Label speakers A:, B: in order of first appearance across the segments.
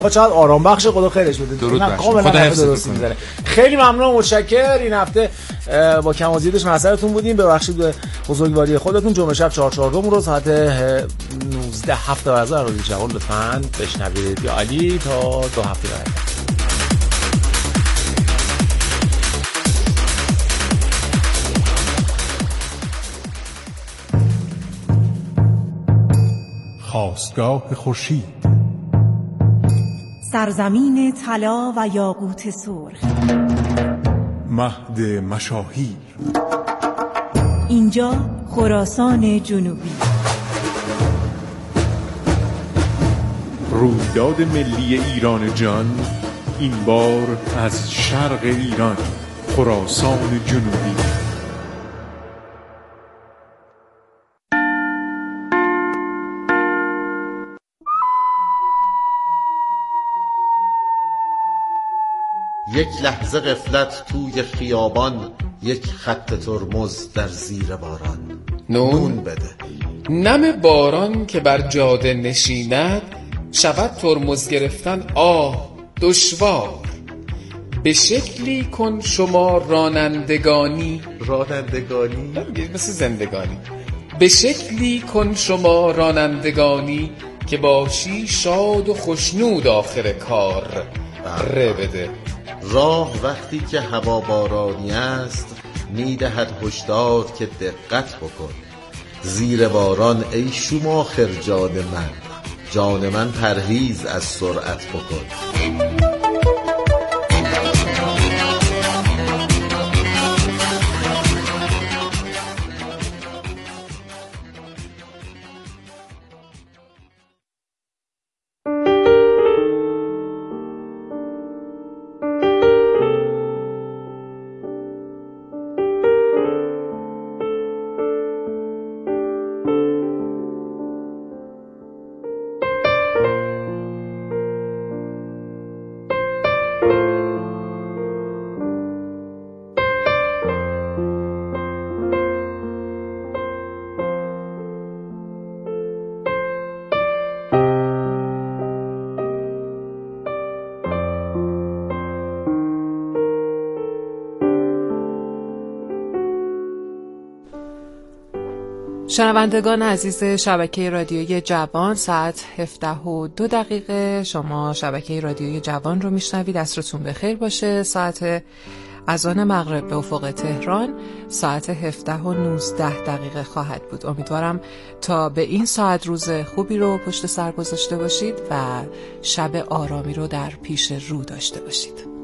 A: چقدر آرام بخش، خدا خیرش بده.
B: درود بر
A: کاملا درست می‌ذاره. خیلی ممنون و متشکر. این هفته با کم و زیادش مسئله‌تون بودیم، ببخشید به بزرگواری خودتون. جمعه شب 4/4 رو ساعت 19:07 رو جواب لطفاً بشنوید یا علی تا 2 هفته بعد.
C: خاستگاه خورشید،
D: سرزمین طلا و یاقوت سرخ،
C: مهد مشاهیر،
D: اینجا خراسان جنوبی.
C: رویداد ملی ایران جان، این بار از شرق ایران، خراسان جنوبی.
E: یک لحظه غفلت توی خیابان، یک خط ترمز در زیر باران. نون بده.
B: نم باران که بر جاده نشیند، شود ترمز گرفتن دشوار. به شکلی کن شما رانندگانی مثل زندگانی. به شکلی کن شما رانندگانی، که باشی شاد و خوشنود آخر کار. ره بده.
E: راه وقتی که هوا بارانی است، میدهد هشدار که دقت بکن. زیر باران ای شوماخر جان من پرهیز از سرعت بکن.
F: شنوندگان عزیز شبکه رادیویی جوان، ساعت 17:02 شما شبکه رادیویی جوان رو میشنوید. عصرتون بخیر باشه. ساعت اذان مغرب به افق تهران ساعت 17:19 خواهد بود. امیدوارم تا به این ساعت روز خوبی رو پشت سر گذاشته باشید و شب آرامی رو در پیش رو داشته باشید.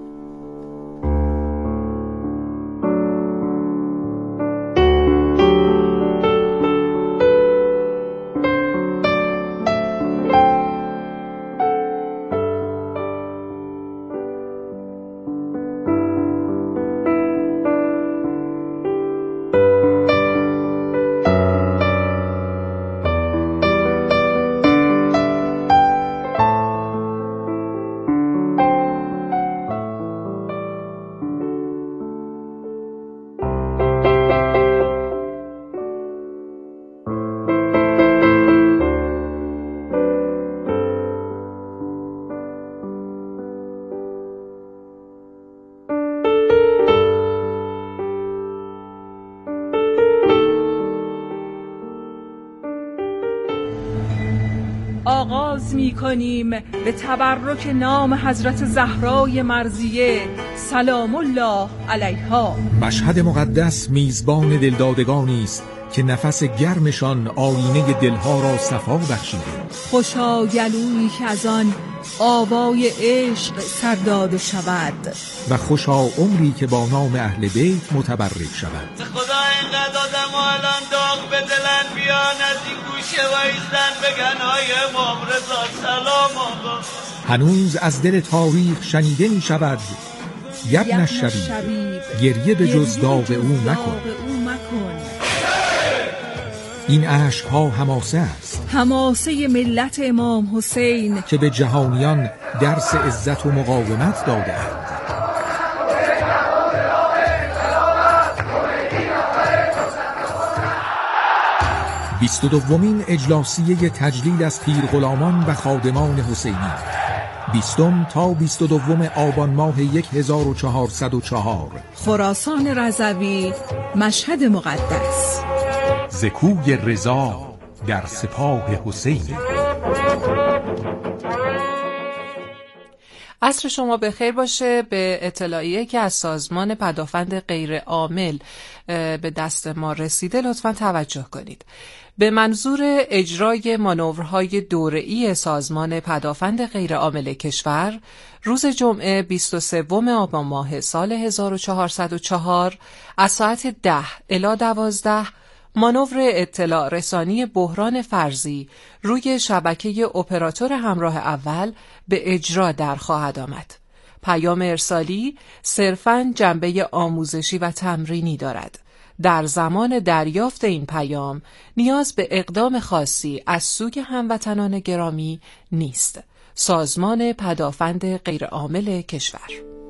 G: آغاز می کنیم به تبرک نام حضرت زهرای مرضیه سلام الله علیها.
H: مشهد مقدس میزبان دلدادگانی است که نفس گرمشان آینه دلها را صفا بخشیده.
G: خوشا گلویی که از آن آوای عشق سرداد شود
H: و خوشا عمری که با نام اهل بیت متبرک شود.
I: خدا اینقدر آدم و الان داغ به دلن بیان از این گوشه و ایزن بگن های امام رضا سلام آقا.
H: هنوز از دل تاریخ شنیده می شود یبن شبیب گریه به جز داغ او مکن. این عشق‌ها حماسه است،
G: حماسه ملت امام حسین
H: که به جهانیان درس عزت و مقاومت داده‌اند. 22مین اجلاسیه تجلیل از پیر غلامان و خادمان حسینی 20 تا 22 آبان ماه 1404
G: خراسان رضوی، مشهد مقدس.
H: زکوی رضا در سپاه حسین.
F: عصر شما بخیر باشه. به اطلاعیه که از سازمان پدافند غیرعامل به دست ما رسیده لطفاً توجه کنید. به منظور اجرای مانورهای دوره‌ای سازمان پدافند غیرعامل کشور، روز جمعه 23 آبان ماه سال 1404 از ساعت 10 الی 12 مانور اطلاع رسانی بحران فرضی روی شبکه اپراتور همراه اول به اجرا در خواهد آمد. پیام ارسالی صرفاً جنبه آموزشی و تمرینی دارد. در زمان دریافت این پیام نیاز به اقدام خاصی از سوی هموطنان گرامی نیست. سازمان پدافند غیرعامل کشور.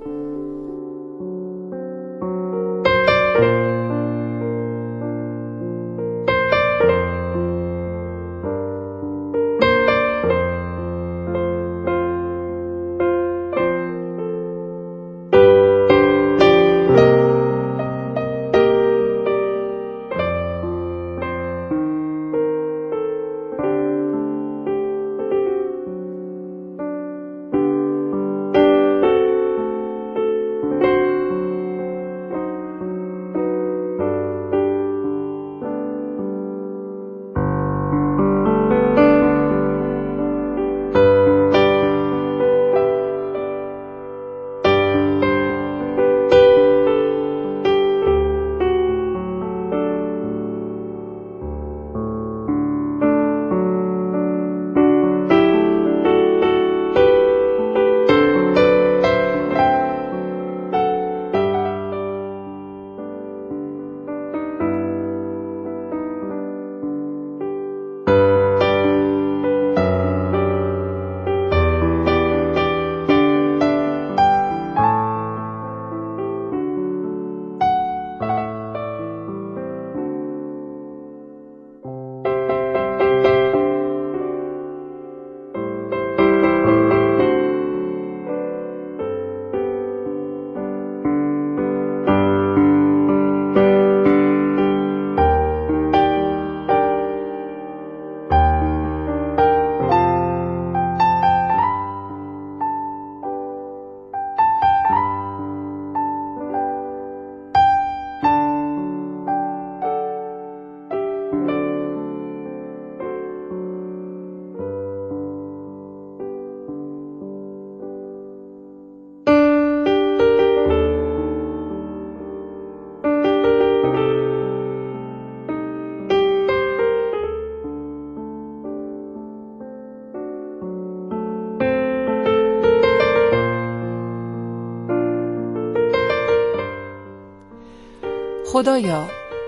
F: خدایا،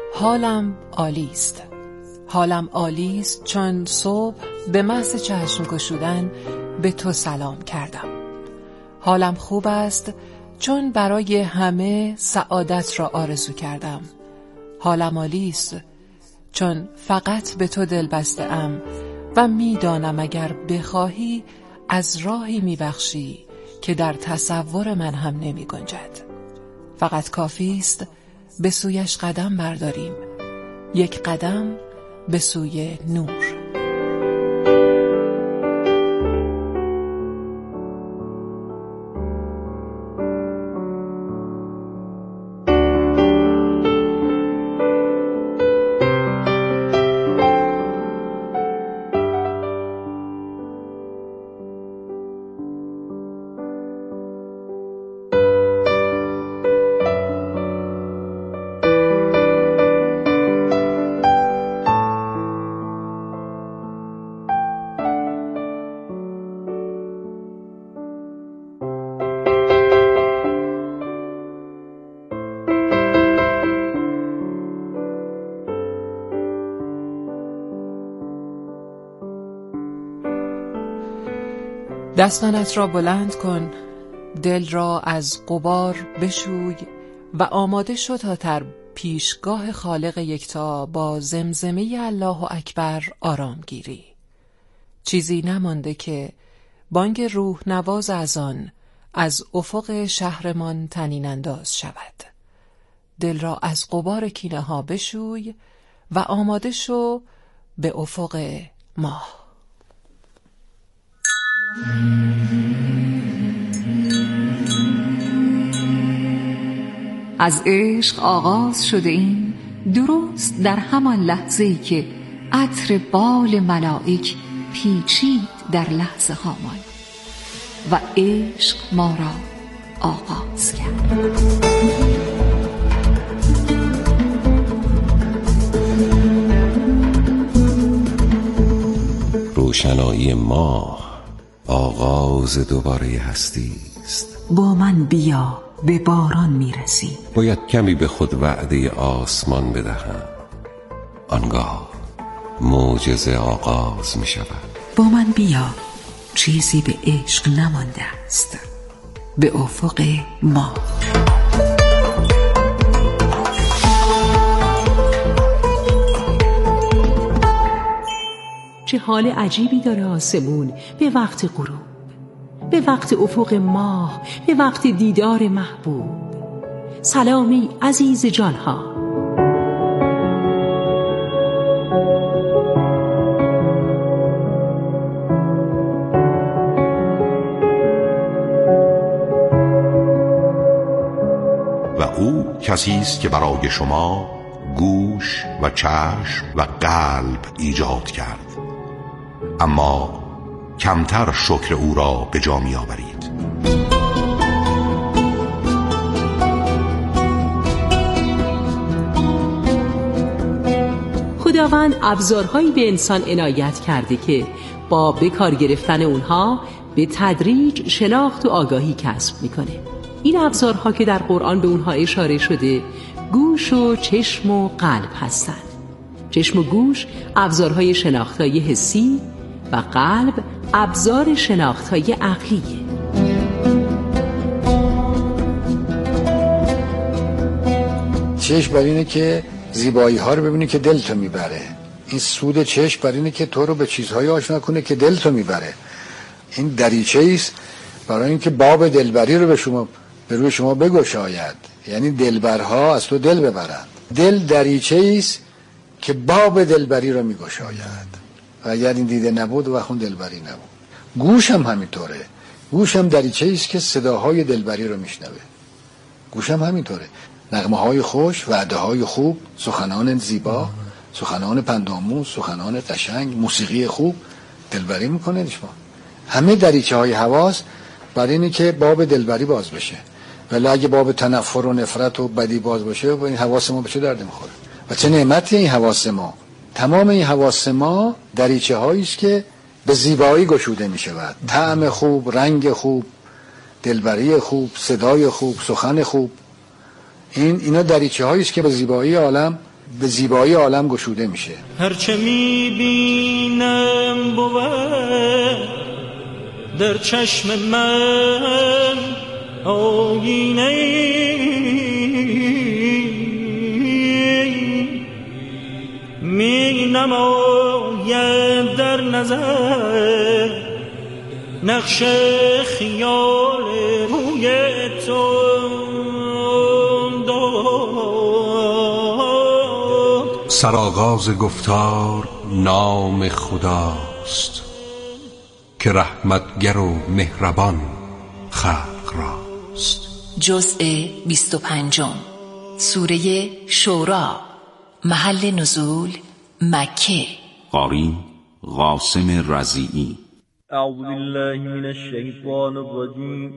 F: حالم عالی است. حالم عالی است چون صبح به محض چشم گشودن به تو سلام کردم. حالم خوب است چون برای همه سعادت را آرزو کردم. حالم عالی است چون فقط به تو دل بسته‌ام و میدانم اگر بخواهی از راهی میبخشی که در تصور من هم نمی گنجد. فقط کافی است به سویش قدم برداریم، یک قدم به سوی نور. دستانت را بلند کن، دل را از غبار بشوی و آماده شو تا در پیشگاه خالق یکتا با زمزمه الله اکبر آرام گیری. چیزی نمانده که بانگ روح نواز از آن از افق شهرمان طنین انداز شود. دل را از غبار کینه ها بشوی و آماده شو به افق ماه.
J: از عشق آغاز شده این درست در همان لحظه‌ای که عطر بال ملائک پیچید در لحظه هامان و عشق ما را آغاز کرد.
K: روشنایی ماه آغاز دوباره هستی است.
J: با من بیا به باران میرسی.
K: باید کمی به خود وعده آسمان بدهم، آنگاه معجزه آغاز می شود.
J: با من بیا، چیزی به عشق نمانده است. به افق ما.
L: چه حال عجیبی داره آسمون به وقت غروب، به وقت افق ماه، به وقت دیدار محبوب. سلامی عزیز جانها.
M: و او کسی است که برای شما گوش و چشم و قلب ایجاد کرد، اما کمتر شکر او را به جا می آورید.
L: خداوند ابزارهایی به انسان عنایت کرده که با به کار گرفتن اونها به تدریج شناخت و آگاهی کسب میکنه. این ابزارها که در قرآن به اونها اشاره شده گوش و چشم و قلب هستند. چشم و گوش ابزارهای شناختای حسی و قلب ابزار شناختای عقلیه.
N: چشم برای اینه که زیبایی ها رو ببینی که دل تو میبره. این سود چشم برای اینه که تو رو به چیزهای آشنا کنه که دل تو میبره. این دریچه است برای اینکه باب دلبری رو به روی شما بگشاید، یعنی دلبرها از تو دل ببرند. دل دریچه است که باب دلبری رو میگشاید و اگر این دیده نبود و خون دلبری نبود. گوش هم همینطوره. گوش هم دریچه است که صداهای دلبری رو میشنوه. گوش هم همینطوره. نغمه های خوش، وعده های خوب، سخنان زیبا، سخنان پندآموز، سخنان قشنگ، موسیقی خوب دلبری میکنه شما. همه دریچه های حواس برای اینه که باب دلبری باز بشه. ولی اگه باب تنفر و نفرت و بدی باز باشه، این حواس ما به چه درد میخوره؟ و چه نعمتی این حواس ما. تمام این حواس ما دریچه هایی است که به زیبایی گشوده می شود. طعم خوب، رنگ خوب، دلبری خوب، صدای خوب، سخن خوب. اینا دریچه هایی است که به زیبایی عالم گشوده میشه.
I: هرچه می بینم بود در چشم من آینه می نماید در نظر نقش خیال روی تو.
M: سرآغاز گفتار نام خداست که رحمتگر و مهربان خلق راست.
J: جزء 25 سوره شورا. محل نزول مکه.
O: قاری قاسم رضیعی.
I: اعوذ بالله من الشیطان الرجیم.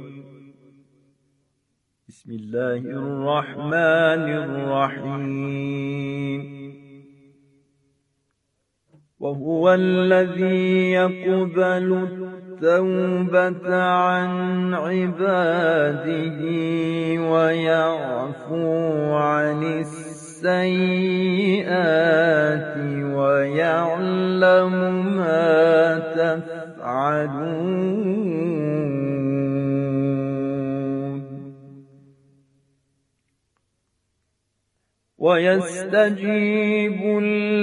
I: بسم الله الرحمن الرحیم. وهو الذي يقبل التوبة عن عباده ويعفو عن السيئات ويعلم ما تفعلون ويستجيب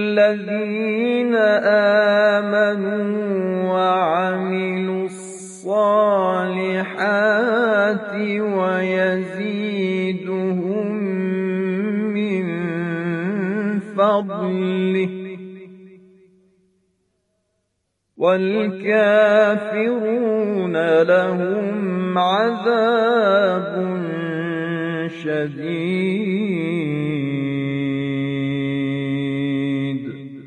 I: الذين آمنوا وعملوا الصالحات
P: الصالحات ويزيدهم من فضله والكافرون لهم عذاب شديد.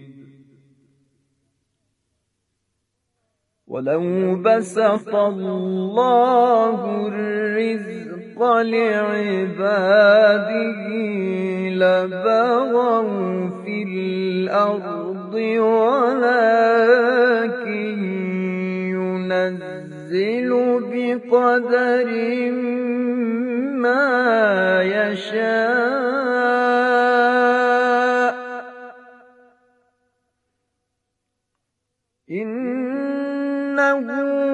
P: ولو بسط الله الرزق لعباده لبغوا في الأرض ولكن ينزل بقدر ما يشاء إنه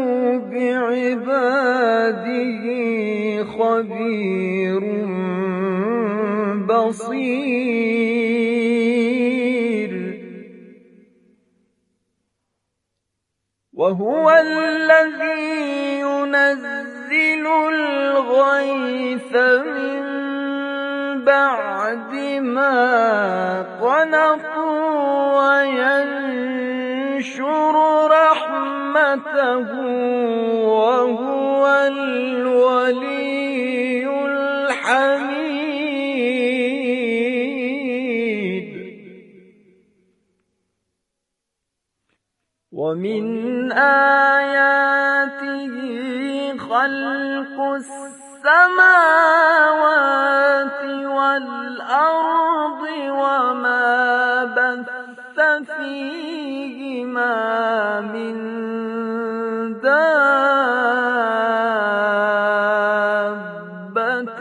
P: بعباده خبير بصير. وهو الذي ينزل الغيث من بعد ما قنطوا وينشر رحمته وهو الولي الحميد. ومن آياته خلق السماوات والأرض وما بث فيهما من دابة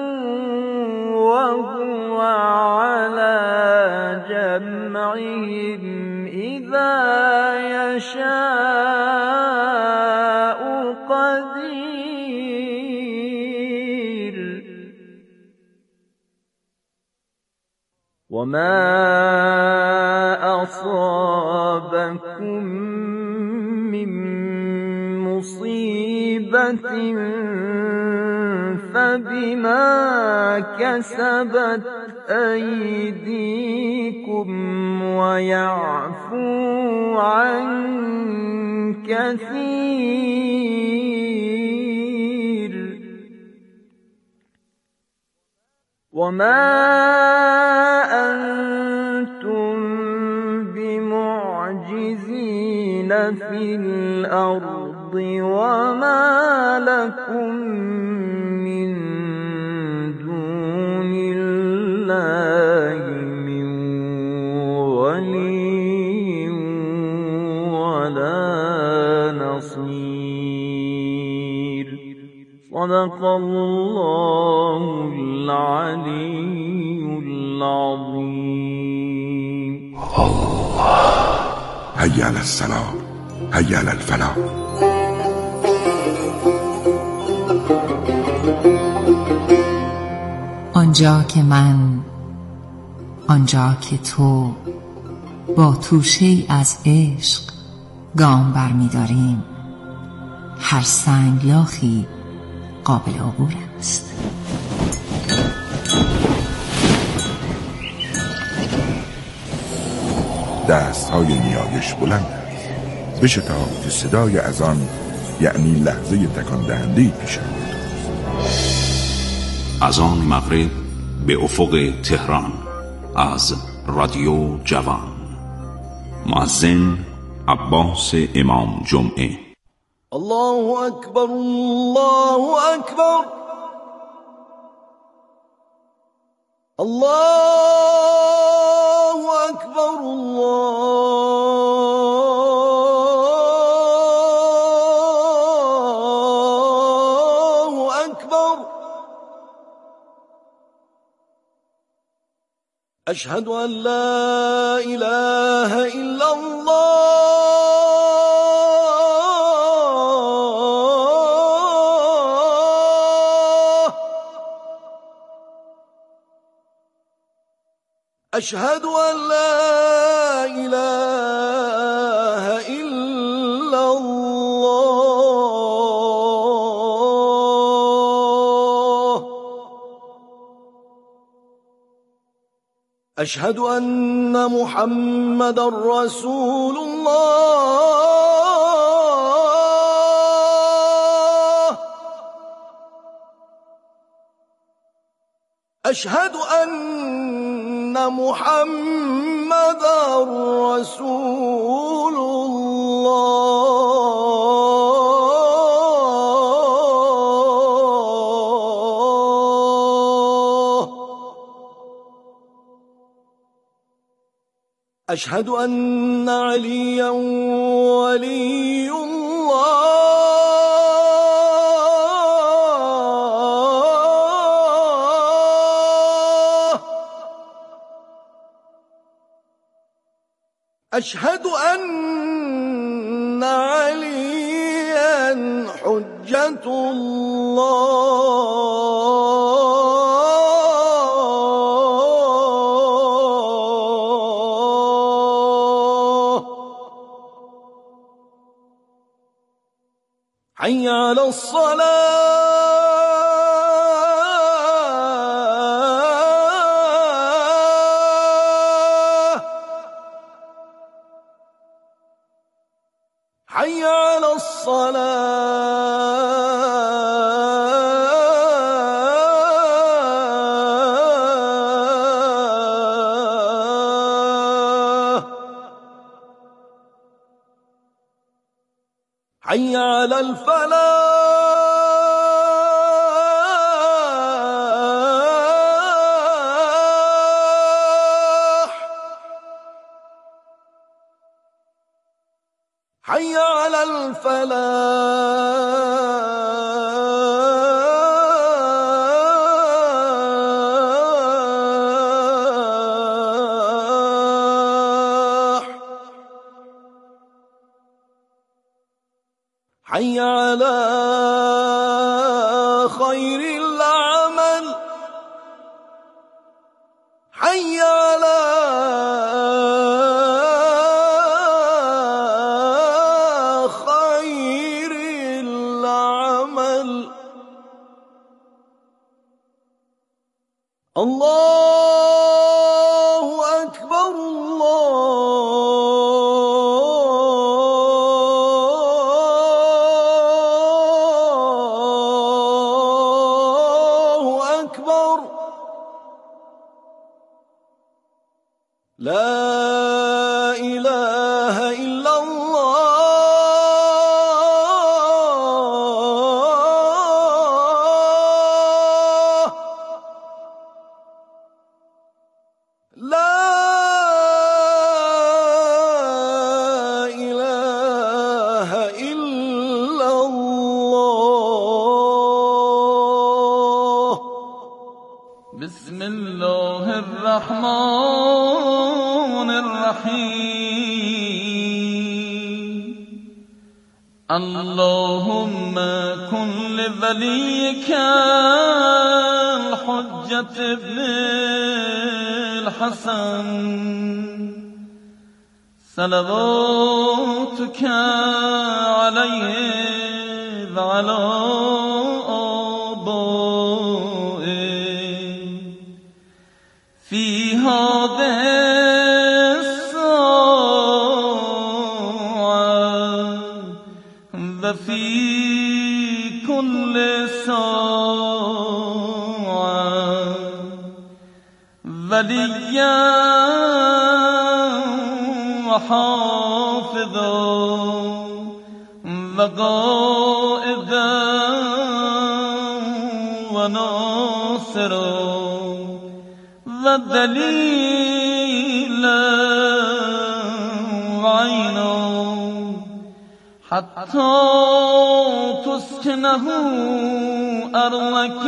P: وهو على جمعهم إذا يشاء قدير. وما أصابكم من مصيبة فبما كسبت أيديكم ويعفو عن كثير. وما أنتم بمعجزين في الأرض وما لكم من دون الله من ولي ولا نصير. صدق الله العلي العظيم.
M: الله هيا على السلام هيا على الفلاح.
J: آنجا که من، آنجا که تو با توشه‌ای از عشق گام برمی داریم، هر سنگلاخی قابل عبور است.
M: دست‌های نیایش بلند است. بشتاب که صدای اذان یعنی لحظه تکان دهنده پیش آمد.
O: اذان مغرب به افق تهران از رادیو جوان. مؤذن عباس امام جمعه.
P: الله اکبر الله اکبر الله اکبر الله اکبر. اشهد ان لا اله الا الله أشهد أن لا إله إلا الله. أشهد أن محمد رسول الله أشهد أن محمد رسول الله أشهد أن عليا ولي الله أشهد أن عليا حجة الله حي على الصلاة حي على الصلاة حي على الفلاح حي على الفلاح حي على خير العمل حي على خير العمل الله أكبر الله أكبر لا إله إلا الله لا إله إلا الله بسم الله الرحمن الرحيم اللهم كن لوليك الحجة ابن الحسن صلواتك عليه وعلى آبائه في هذه الساعة وفي كل ساعة وليا وحافظا وقائدا وناصرا ودليلا وعينا حتى تسكنه أرضك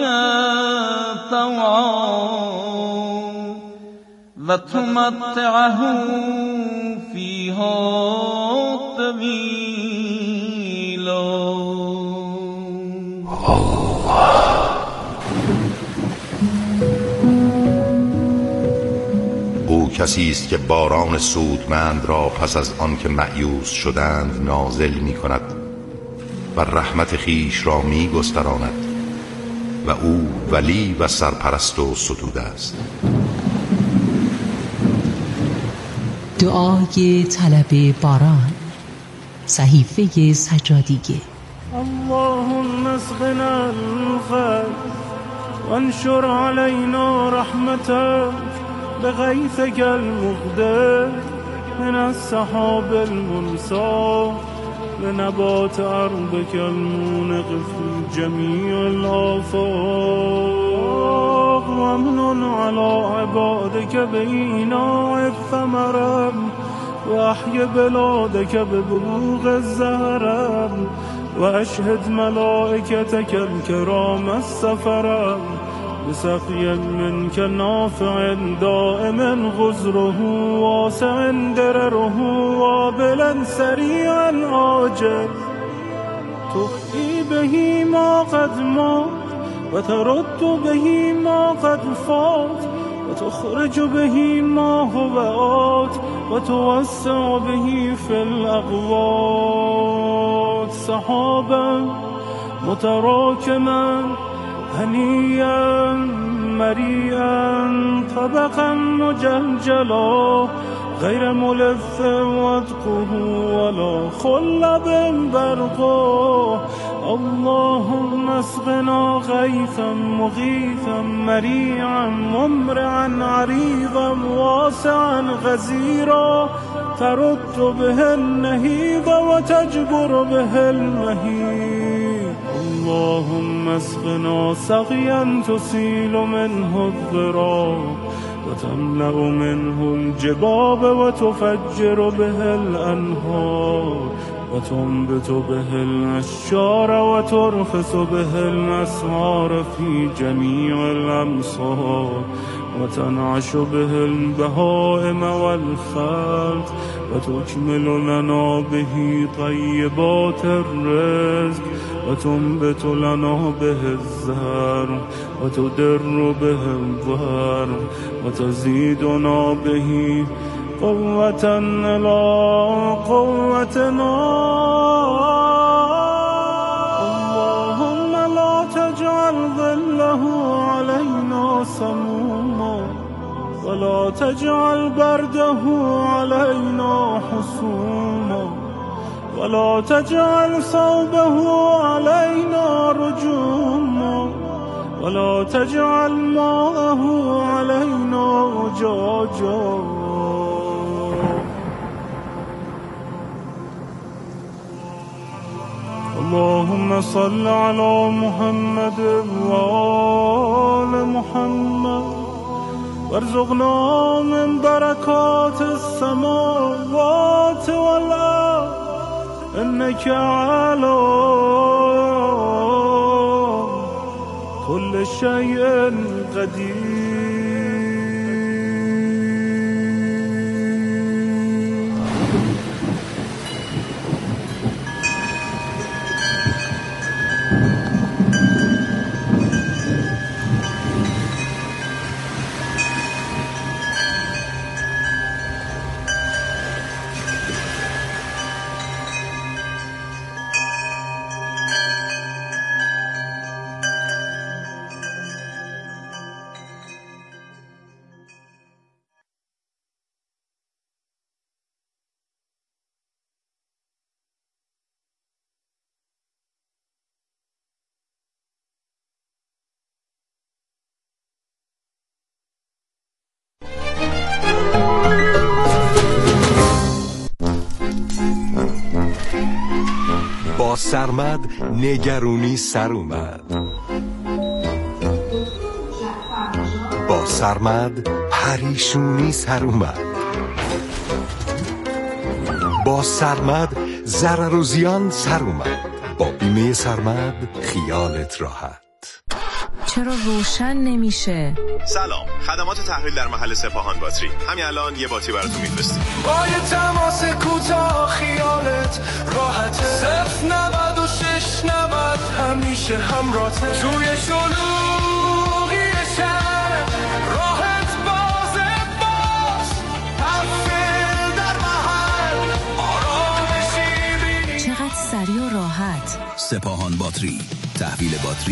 P: طوعا وتمتعه فيها طويلا.
M: او کسی است که باران سودمند را پس از آن که مأیوس شدند نازل می کند و رحمت خیش را می گستراند و او ولی و سرپرست و ستوده است.
L: دعای طلب باران، صحیفه سجادیه.
Q: اللهم اسقنا الغيث وانشر علينا رحمتك بغيثك المقدر من السحاب المنسى لنبات أرضك المونق في جميع الآفاق وامنن على عبادك بإيناء الثمرة وأحي بلادك ببلوغ الزهرة وأشهد ملائكتك الكرام السفرة بسقي منك نافع دائم غزره واسع درره وابلا سريعا عاجل تحيي به ما قد مات وترد به ما قد فات وتخرج به ما هو آت وتوسع به في الأقوات سحابا متراكما هنيا مريئا طبقا مجلجلا غير ملث وادقه ولا خلب برقه اللهم اسقنا غيثا مغيثا مريعا ممرعا عريضا واسعا غزيرا ترد به النهيض وتجبر به المهيض اللهم اسقنا سقيا تسيل منه الضراب وتملأ منه الجباب وتفجر به الأنهار وتنبت به الأشجار وترخص به الأسعار في جميع الأمصار وتنعش به البهائم والخلق وتكمل لنا به طيبات الرزق وتنبت لنا به الزرع وتدر به الظهر وتزيدنا به قوة إلى قوتنا اللهم لا تجعل ظله علينا سموما ولا تجعل برده علينا حسوما ولا تجعل صوبه علينا رجوما ولا تجعل ماءه علينا أجاجا اللهم صل على محمد وآل محمد وارزقنا من بركات السماوات والأرض إنك على كل شيء قدير
R: با سرمد نگرونی سر اومد، با سرمد پریشونی سر اومد، با سرمد ضرر و زیان سر اومد. با بیمه سرمد خیالت راحت.
S: چرا روشن نمیشه؟
T: سلام، خدمات تحویل در محل سپاهان باتری. همین الان یه باتری براتون میفرستیم.
U: با یه تماس کوتاه خیالت راحته. 09690 همیشه همراهته. توی شلوغی شهر راحت بازه باز. تحویل در محل آرام شیرینی.
S: چقدر سریع و راحت.
V: سپاهان باتری، تحویل باتری